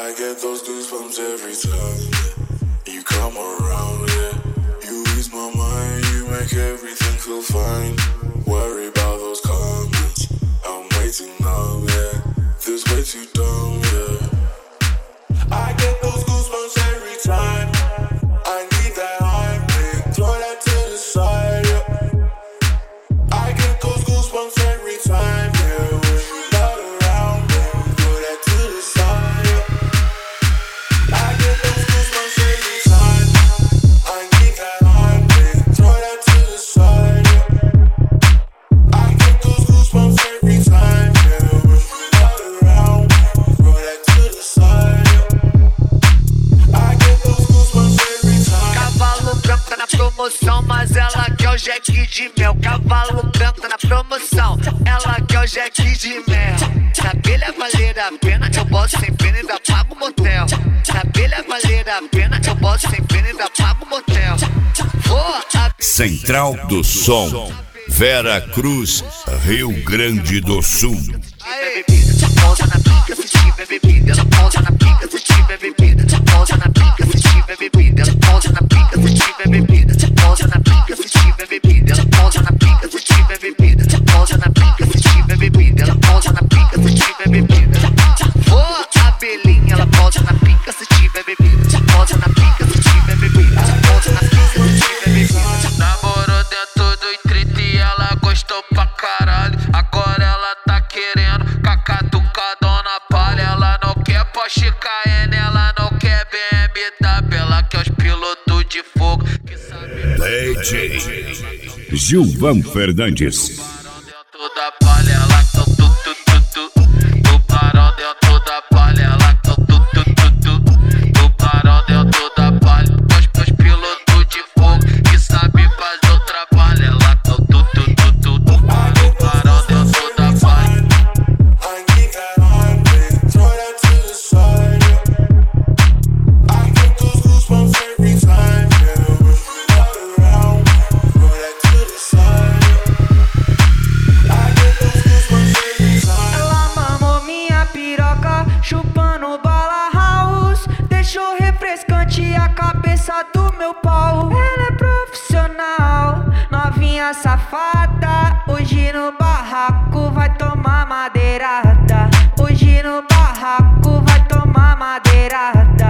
I get those goosebumps every time you come around, yeah. You ease my mind, you make everything feel fine. Worry about those comments, I'm waiting now, yeah. This way too dumb, yeah. I get those goosebumps every time. I need that heartbeat, throw that to the side, yeah. I get those goosebumps every time, yeah. When you're not around, yeah. Throw that to the side, yeah. I get those goosebumps every time. I need that heartbeat, throw that to the side, yeah. I get those goosebumps every time, yeah. When you're not around, throw that to the side, yeah. I get those goosebumps every time. Cavalo branco tá na promoção, mas ela quer o Jack de mel. Cavalo branco tá na promoção, ela quer o Jack de mel. Na abelha valer a pena, eu boto sem pena e ainda pago o motel. Na abelha valer a pena, eu boto sem pena e ainda pago o motel. Central do Som, Vera Cruz, Rio Grande do Sul. Ela pousa na pica se tiver bebida. Ela pousa na pica se tiver bebida. Ela pousa na pica se tiver bebida. Ela pousa na pica se tiver bebida. Ela pousa na pica se tiver bebida. Ela pousa na pica se tiver bebida. Ela pousa na pica se tiver bebida. Ela pousa na pica se tiver bebida. Ô abelhinha, ela pousa na pica se tiver bebida. Ela pousa na pica se tiver bebida. Ela pousa na pica se tiver bebida. Namorou dentro do trito e ela gostou pra caralho. Agora ela tá querendo cacatucadona na palha. Ela não quer Porsche Cayenne, ela não quer BMW. Ela quer os pilotos de fogo que sabem. DJ Gilvan Fernandes. Dentro da palha, ela tá tubarão dentro da palha, ela tá tubarão dentro da palha. Os pilotos de fogo que sabem fazer o trabalho, ela tá tubarão dentro da palha. I need that heartbeat, throw that to the side, yeah. I get those goosebumps every time, yeah. When you're not around, throw that to the side, yeah. I get those goosebumps every time. Ela mamou minha piroca, chupando bala house. Deixou refrescante a cabeça do meu pau. Ela é profissional, novinha safada. Hoje no barraco vai tomar madeirada. Hoje no barraco vai tomar madeirada.